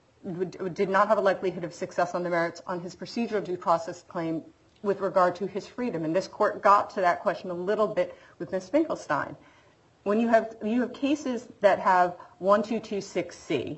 did not have a likelihood of success on the merits on his procedural due process claim with regard to his freedom. And this court got to that question a little bit with Ms. Finkelstein. When you have cases that have 1226C,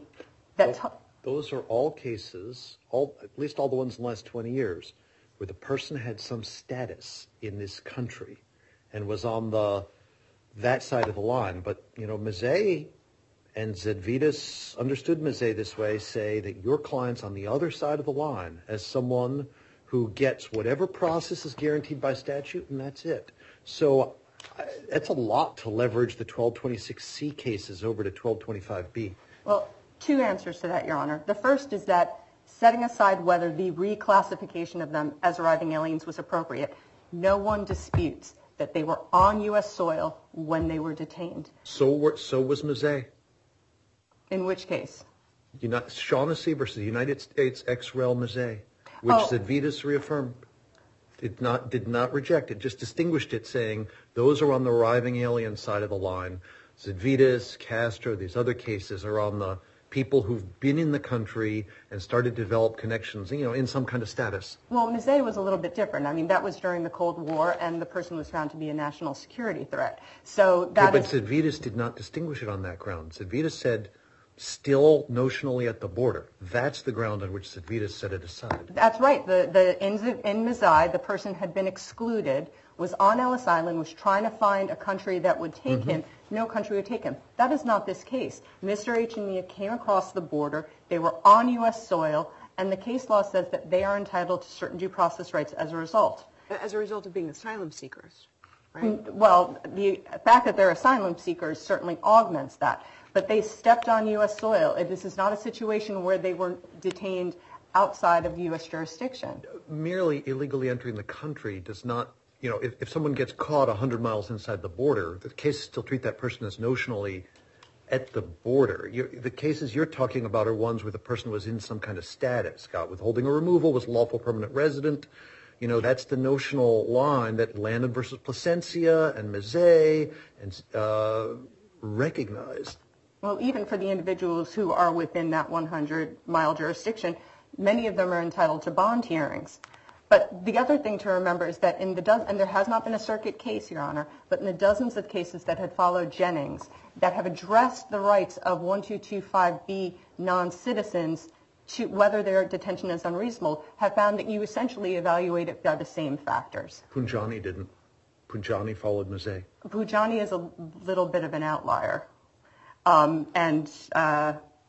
those are all cases, at least all the ones in the last 20 years, where the person had some status in this country and was on that side of the line. But, Mazzei and Zedvitas understood Mazzei this way, say that your client's on the other side of the line as someone who gets whatever process is guaranteed by statute, and that's it. So that's a lot to leverage the 1226C cases over to 1225B. Well, two answers to that, Your Honor. The first is that setting aside whether the reclassification of them as arriving aliens was appropriate, no one disputes that they were on U.S. soil when they were detained. So was Mazzei. In which case? Shaughnessy versus the United States ex rel Mazzei, which Zedvitas reaffirmed. Did not reject it, just distinguished it, saying those are on the arriving alien side of the line. Zedvitas, Castro, these other cases are on the people who've been in the country and started to develop connections, in some kind of status. Well, Mazzei was a little bit different. I mean, that was during the Cold War, and the person was found to be a national security threat. So that but Zedvitas did not distinguish it on that ground. Zedvitas said still notionally at the border. That's the ground on which Zedvitas set it aside. That's right. In Mazzei, the person had been excluded, was on Ellis Island, was trying to find a country that would take him. No country would take him. That is not this case. Mr. H and Mia came across the border. They were on U.S. soil, and the case law says that they are entitled to certain due process rights as a result. As a result of being asylum seekers, right? Well, the fact that they're asylum seekers certainly augments that. But they stepped on U.S. soil. This is not a situation where they were detained outside of U.S. jurisdiction. Merely illegally entering the country does not, if someone gets caught 100 miles inside the border, the cases still treat that person as notionally at the border. The cases you're talking about are ones where the person was in some kind of status, got withholding or removal, was lawful permanent resident. That's the notional line that Landon versus Placencia and Mazzei recognized. Well, even for the individuals who are within that 100-mile jurisdiction, many of them are entitled to bond hearings. But the other thing to remember is that and there has not been a circuit case, Your Honor, but in the dozens of cases that had followed Jennings that have addressed the rights of 1225B non-citizens to whether their detention is unreasonable, have found that you essentially evaluate it by the same factors. Punjani didn't. Punjani followed Mazzei. Punjani is a little bit of an outlier.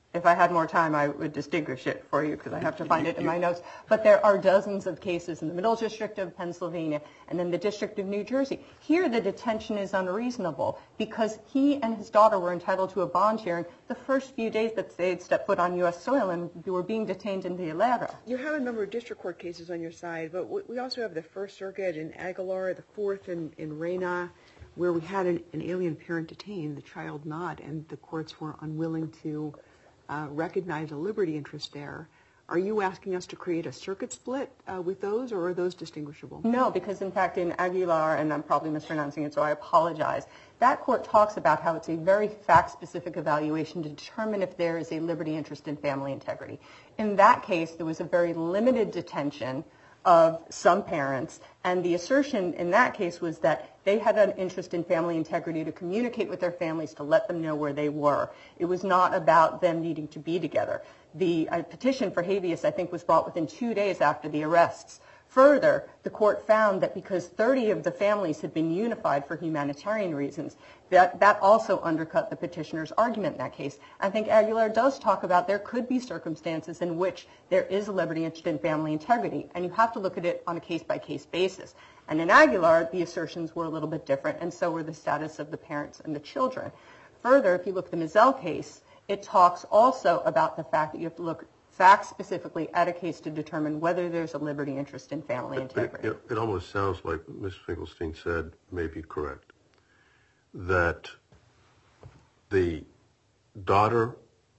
If I had more time, I would distinguish it for you because I have to find it in my notes. But there are dozens of cases in the Middle District of Pennsylvania and in the District of New Jersey. Here, the detention is unreasonable because he and his daughter were entitled to a bond hearing the first few days that they had stepped foot on U.S. soil and were being detained in the Alera. You have a number of district court cases on your side, but we also have the First Circuit in Aguilar, the Fourth in Reyna, where we had an alien parent detained, the child not, and the courts were unwilling to recognize a liberty interest there. Are you asking us to create a circuit split with those, or are those distinguishable? No, because in fact in Aguilar, and I'm probably mispronouncing it, so I apologize, that court talks about how it's a very fact-specific evaluation to determine if there is a liberty interest in family integrity. In that case, there was a very limited detention of some parents, and the assertion in that case was that they had an interest in family integrity to communicate with their families, to let them know where they were. It was not about them needing to be together. The petition for habeas, I think, was brought within 2 days after the arrests. Further, the court found that because 30 of the families had been unified for humanitarian reasons, that also undercut the petitioner's argument in that case. I think Aguilar does talk about there could be circumstances in which there is a liberty interest in family integrity, and you have to look at it on a case-by-case basis. And in Aguilar, the assertions were a little bit different, and so were the status of the parents and the children. Further, if you look at the Mizell case, it talks also about the fact that you have to look fact-specifically at a case to determine whether there's a liberty interest in family integrity. It almost sounds like Ms. Finkelstein said, may be correct, that the daughter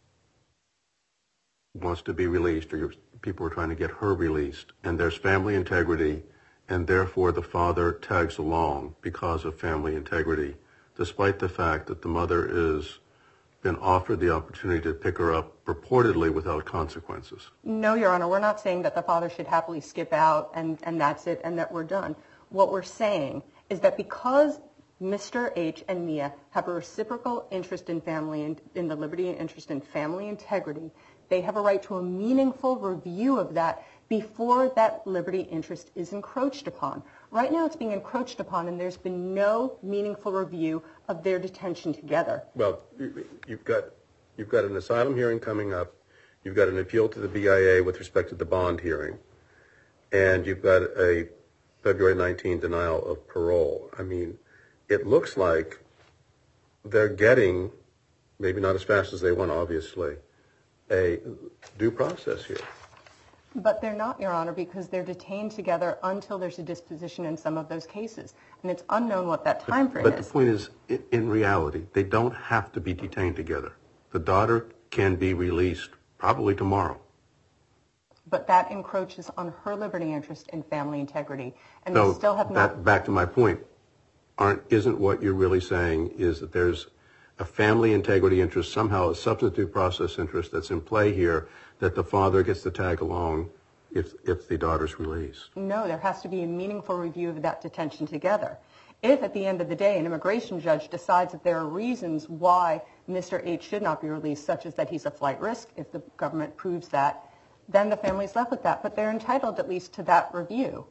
wants to be released, or people are trying to get her released, and there's family integrity, and therefore the father tags along because of family integrity, despite the fact that the mother has been offered the opportunity to pick her up purportedly without consequences. No, Your Honor, we're not saying that the father should happily skip out and that's it and that we're done. What we're saying is that because Mr. H and Mia have a reciprocal interest in family and in the liberty and interest in family integrity, they have a right to a meaningful review of that before that liberty interest is encroached upon. Right now it's being encroached upon, and there's been no meaningful review of their detention together. Well, you've got an asylum hearing coming up, you've got an appeal to the BIA with respect to the bond hearing, and you've got a February 19 denial of parole. I mean, it looks like they're getting, maybe not as fast as they want, obviously, a due process here. But they're not, Your Honor, because they're detained together until there's a disposition in some of those cases. And it's unknown what that time frame is. But the point is, in reality, they don't have to be detained together. The daughter can be released probably tomorrow. But that encroaches on her liberty interest in family integrity. And So they still have not... back to my point, isn't what you're really saying is that there's a family integrity interest, somehow a substantive process interest that's in play here, that the father gets to tag along if the daughter's released? No, there has to be a meaningful review of that detention together. If at the end of the day an immigration judge decides that there are reasons why Mr. H should not be released, such as that he's a flight risk, if the government proves that, then the family's left with that. But they're entitled at least to that review.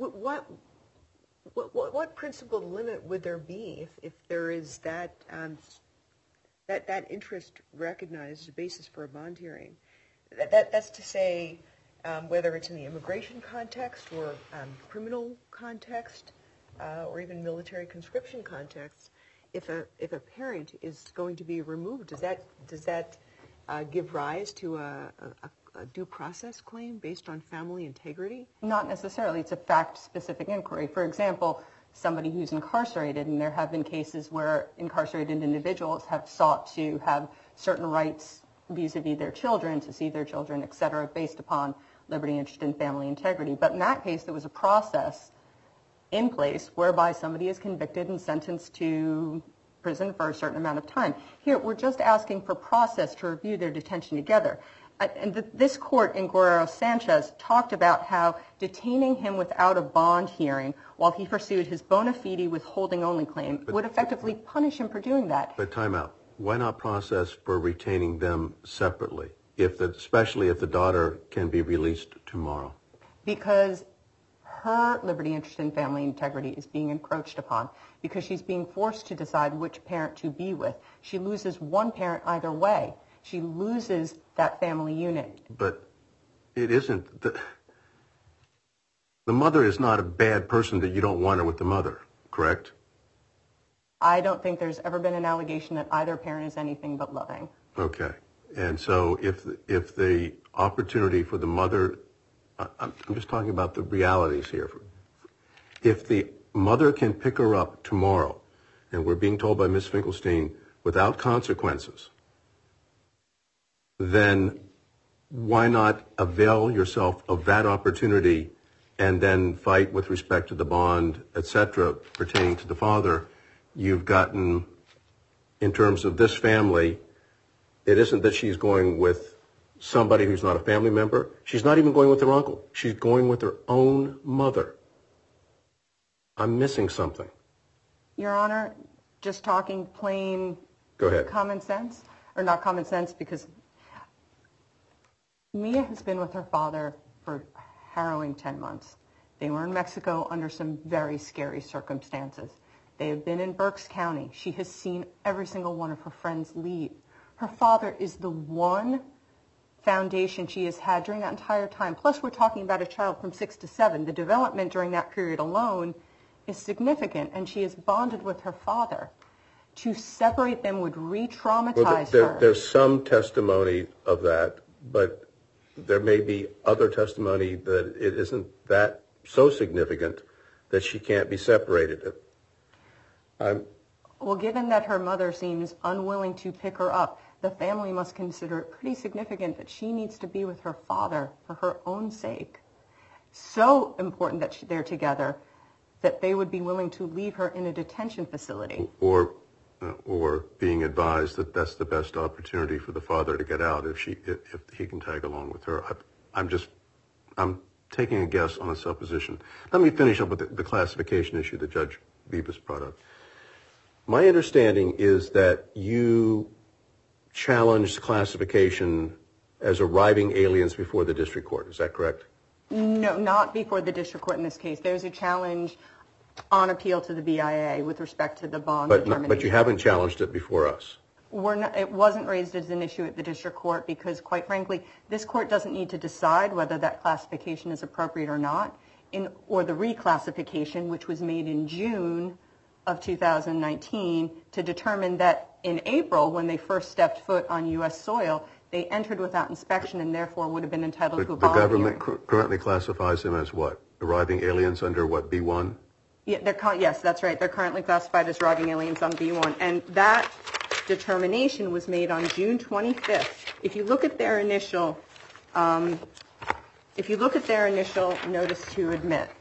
What principled limit would there be if there is that interest recognized as a basis for a bond hearing? That's to say, whether it's in the immigration context or criminal context or even military conscription context, if a parent is going to be removed, does that give rise to a due process claim based on family integrity? Not necessarily. It's a fact-specific inquiry. For example, somebody who's incarcerated, and there have been cases where incarcerated individuals have sought to have certain rights vis-a-vis their children, to see their children, et cetera, based upon liberty, interest, and family integrity. But in that case, there was a process in place whereby somebody is convicted and sentenced to prison for a certain amount of time. Here, we're just asking for process to review their detention together. And this court in Guerrero-Sanchez talked about how detaining him without a bond hearing while he pursued his bona fide withholding only claim would effectively punish him for doing that. But time out. Why not process for retaining them separately, especially if the daughter can be released tomorrow? Because her liberty, interest, and family integrity is being encroached upon, because she's being forced to decide which parent to be with. She loses one parent either way. she loses that family unit. But it isn't. The mother is not a bad person that you don't want her with the mother, correct? I don't think there's ever been an allegation that either parent is anything but loving. Okay. And so if the opportunity for the mother, I'm just talking about the realities here. If the mother can pick her up tomorrow, and we're being told by Ms. Finkelstein, without consequences, then why not avail yourself of that opportunity and then fight with respect to the bond, et cetera, pertaining to the father? You've gotten, in terms of this family, it isn't that she's going with somebody who's not a family member. She's not even going with her uncle. She's going with her own mother. I'm missing something. Your Honor, just talking plain Go ahead. common sense, or not common sense, because Mia has been with her father for a harrowing 10 months. They were in Mexico under some very scary circumstances. They have been in Berks County. She has seen every single one of her friends leave. Her father is the one foundation she has had during that entire time. Plus, we're talking about a child from 6 to 7. The development during that period alone is significant, and she is bonded with her father. To separate them would re-traumatize her. There's some testimony of that, but there may be other testimony that it isn't that so significant that she can't be separated. Well, given that her mother seems unwilling to pick her up, the family must consider it pretty significant that she needs to be with her father for her own sake. So important that they're together that they would be willing to leave her in a detention facility. Or being advised that that's the best opportunity for the father to get out if he can tag along with her. I'm taking a guess on a supposition. Let me finish up with the classification issue that Judge Bibas brought up. My understanding is that you challenged classification as arriving aliens before the district court. Is that correct? No, not before the district court in this case. There's a challenge on appeal to the BIA with respect to the bond determination. But you haven't challenged it before us. It wasn't raised as an issue at the district court because, quite frankly, this court doesn't need to decide whether that classification is appropriate or not, or the reclassification, which was made in June of 2019, to determine that in April, when they first stepped foot on U.S. soil, they entered without inspection and therefore would have been entitled to a bond hearing. The government currently classifies them as what? Arriving aliens under what, B1? Yeah, yes, that's right. They're currently classified as arriving aliens on B1. And that determination was made on June 25th. If you look at their initial notice to admit,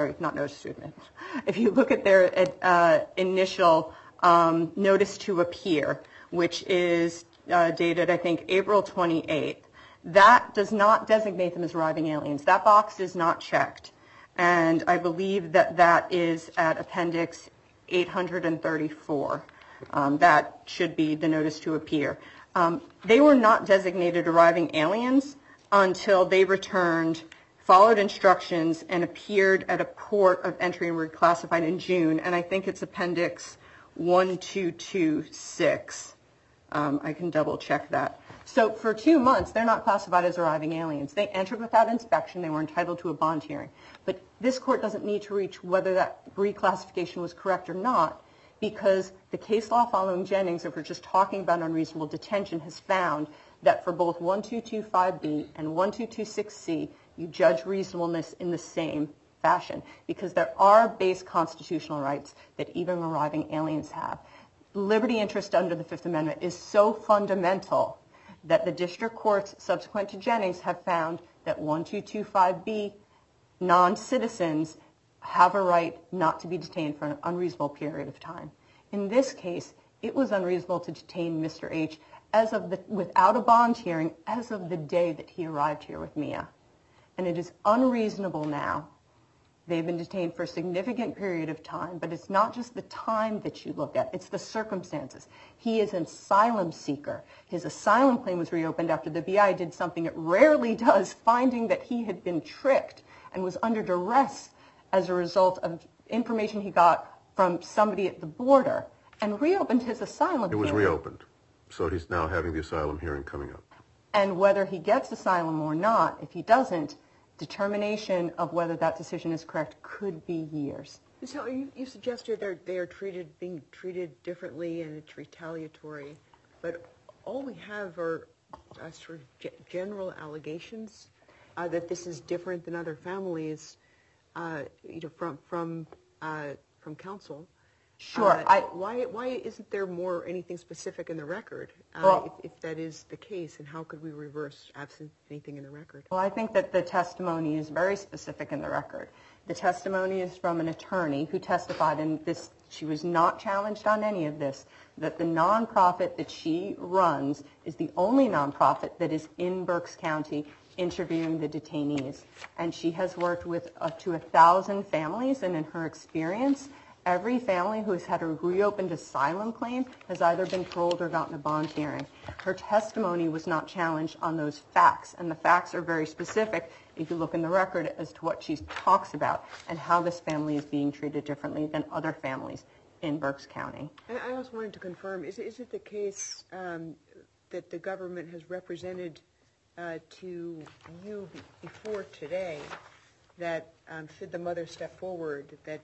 if you look at their initial notice to appear, which is dated, I think, April 28th, that does not designate them as arriving aliens. That box is not checked. And I believe that is at Appendix 834. That should be the notice to appear. They were not designated arriving aliens until they returned, followed instructions, and appeared at a port of entry and were classified in June. And I think it's Appendix 1226. I can double check that. So for 2 months, they're not classified as arriving aliens. They entered without inspection. They were entitled to a bond hearing. But this court doesn't need to reach whether that reclassification was correct or not, because the case law following Jennings, if we're just talking about unreasonable detention, has found that for both 1225B and 1226C, you judge reasonableness in the same fashion, because there are base constitutional rights that even arriving aliens have. Liberty interest under the Fifth Amendment is so fundamental that the district courts subsequent to Jennings have found that 1225B non-citizens have a right not to be detained for an unreasonable period of time. In this case, it was unreasonable to detain Mr. H without a bond hearing as of the day that he arrived here with Mia. And it is unreasonable now. They've been detained for a significant period of time, but it's not just the time that you look at, it's the circumstances. He is an asylum seeker. His asylum claim was reopened after the BI did something it rarely does, finding that he had been tricked and was under duress as a result of information he got from somebody at the border, and reopened his asylum It was hearing. reopened. So he's now having the asylum hearing coming up. And whether he gets asylum or not, if he doesn't, determination of whether that decision is correct could be years. So you suggested they are being treated differently and it's retaliatory, but all we have are sort of general allegations that this is different than other families, from counsel. Sure. Why isn't there anything specific in the record if that is the case, and how could we reverse absent anything in the record? Well, I think that the testimony is very specific in the record. The testimony is from an attorney who testified, and she was not challenged on any of this, that the nonprofit that she runs is the only nonprofit that is in Berks County interviewing the detainees. And she has worked with up to 1,000 families, and in her experience, every family who has had a reopened asylum claim has either been paroled or gotten a bond hearing. Her testimony was not challenged on those facts, and the facts are very specific if you look in the record as to what she talks about and how this family is being treated differently than other families in Berks County. And I also wanted to confirm, is it the case that the government has represented to you before today that should the mother step forward, that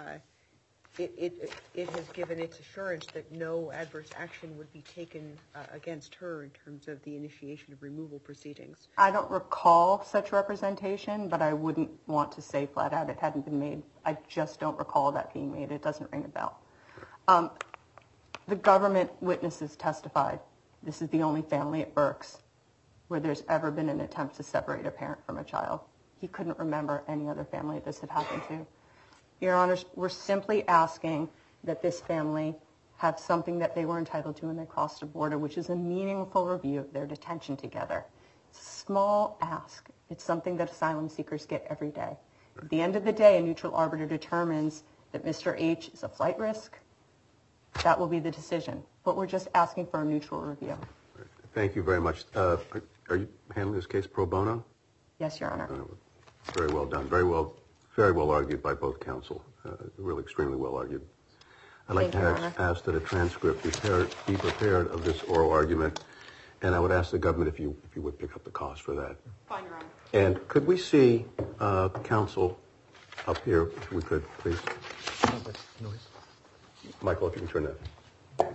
it has given its assurance that no adverse action would be taken against her in terms of the initiation of removal proceedings? I don't recall such representation, but I wouldn't want to say flat out it hadn't been made. I just don't recall that being made. It doesn't ring a bell. The government witnesses testified this is the only family at Berks where there's ever been an attempt to separate a parent from a child. He couldn't remember any other family this had happened to. Your Honors, we're simply asking that this family have something that they were entitled to when they crossed the border, which is a meaningful review of their detention together. It's a small ask. It's something that asylum seekers get every day. At the end of the day, a neutral arbiter determines that Mr. H is a flight risk. That will be the decision. But we're just asking for a neutral review. Thank you very much. Are you handling this case pro bono? Yes, Your Honor. Very well done. Very well argued by both counsel. Really extremely well argued. I'd like to ask that a transcript be prepared of this oral argument, and I would ask the government if you would pick up the cost for that. Fine, Your Honor. And could we see counsel up here, if we could, please? Noise. Michael, if you can turn that.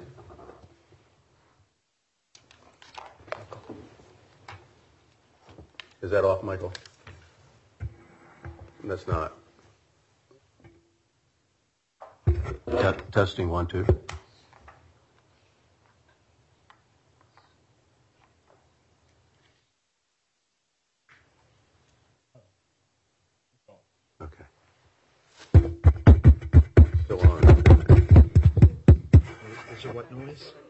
Is that off, Michael? That's not. Testing 1, 2. Okay. Still on. Is there what noise?